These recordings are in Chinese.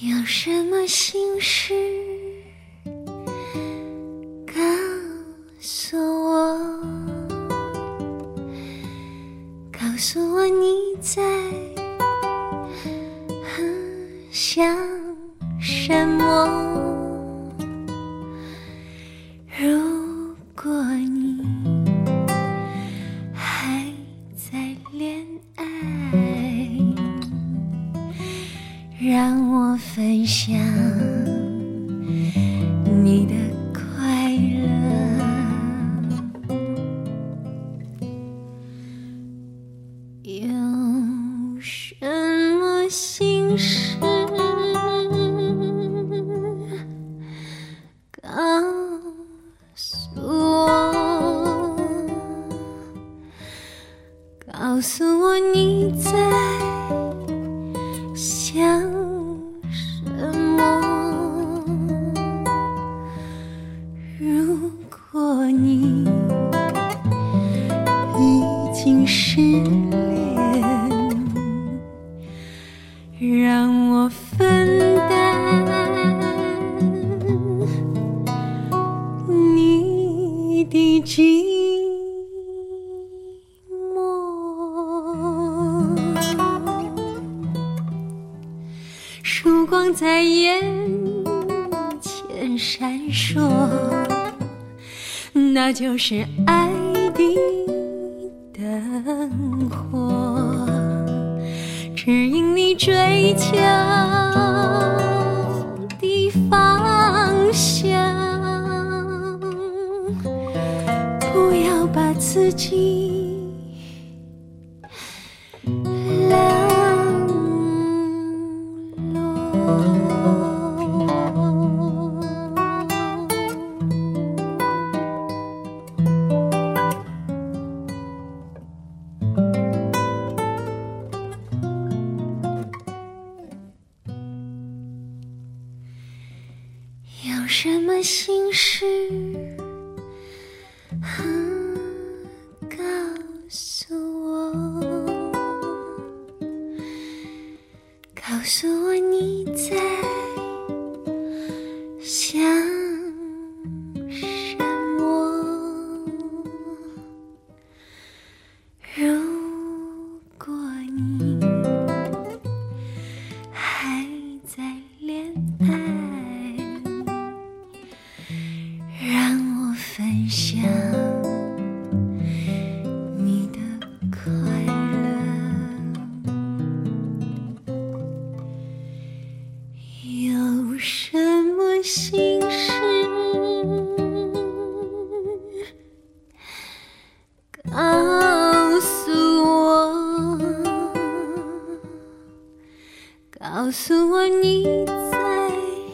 有什么心事告诉我，告诉我你在想什么。如果你还在恋爱，让我分享你的快乐。有什么心事告诉我，告诉我你在想什么。如果你已经失恋，让我分担你的寂寞。曙光在眼前闪烁，那就是爱的灯火，指引你追求的方向。不要把自己冷落。有什么心事告诉我，告诉我你在想什么。如果你还在恋爱，让我分享你的快乐。有什么心事告诉我，告诉我你在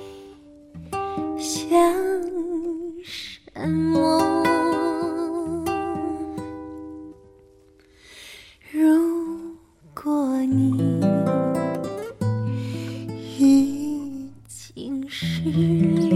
想什么。如果你已经失恋，